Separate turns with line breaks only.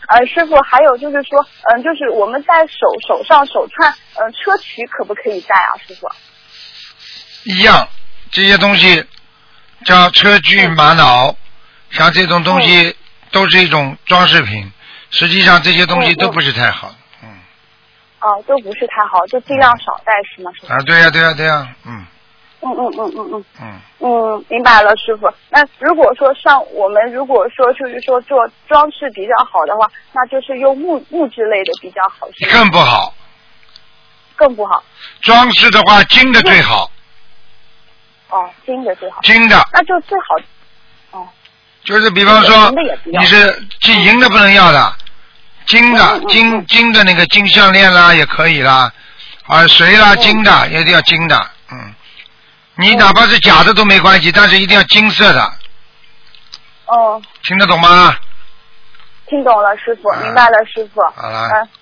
师傅，还有就是说，就是我们戴手上手串，车曲可不可以戴啊，师傅？
一样，这些东西叫车具玛瑙，像这种东西都是一种装饰品，实际上这些东西都不是太好。
哦，都不是太好，就尽量少戴是吗？师傅？
啊，对呀，对呀，对呀，
明白了，师傅。那如果说像我们如果说就是说做装饰比较好的话，那就是用木质类的比较好，是吗？
更不好。
更不好。
装饰的话，金的最好。
哦，金的最好。
金的。
那就最好。哦。
就是比方说，你是银的不能要的，金的金的那个金项链啦也可以啦，水啦金的也一定要金的，你哪怕是假的都没关系，但是一定要金色的。
哦。
听得懂吗？
听懂了，师傅，明白了，师傅。
好了。